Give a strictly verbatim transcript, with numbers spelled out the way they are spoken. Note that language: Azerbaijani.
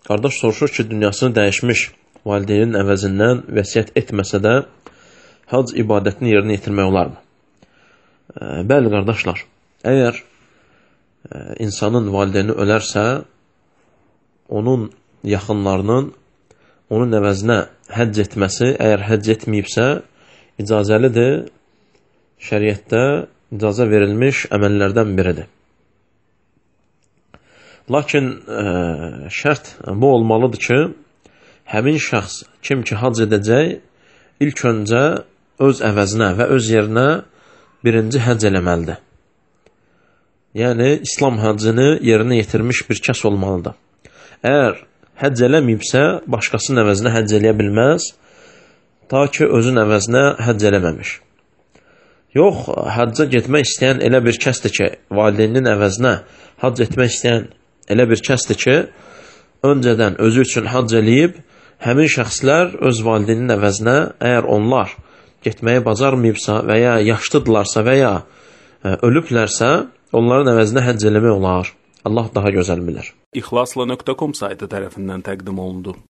Qardaş soruşur ki, dünyasını dəyişmiş valideynin əvəzindən vəsiyyət etməsə də hac ibadətini yerinə yetirmək olarmı? Bəli, qardaşlar, əgər insanın valideyni ölərsə, onun yaxınlarının onun əvəzinə həcc etməsi, əgər həcc etməyibsə, icazəlidir, şəriətdə icazə verilmiş əməllərdən biridir. Lakin ə, şərt bu olmalıdır ki, həmin şəxs kim ki hac edəcək, ilk öncə öz əvəzinə və öz yerinə birinci həcc eləməlidir. Yəni, İslam həccini yerinə yetirmiş bir kəs olmalıdır. Əgər həcc eləməyibsə, başqasının əvəzinə həcc eləyə bilməz, ta ki, özün əvəzinə həcc eləməmiş. Yox, həcca getmək istəyən elə bir kəsdir ki, valideyninin əvəzinə həcc etmək istəyən elə bir kəsdir ki, öncədən özü üçün həcc eləyib, həmin şəxslər öz valideyninin əvəzinə, əgər onlar getməyi bacarmayıbsa və ya yaşlıdırlarsa və ya ə, ölüblərsə, onların əvəzinə həcc eləmək olar. Allah daha gözəl bilir. İxlasla nöqtə com saytı tərəfindən təqdim olundu.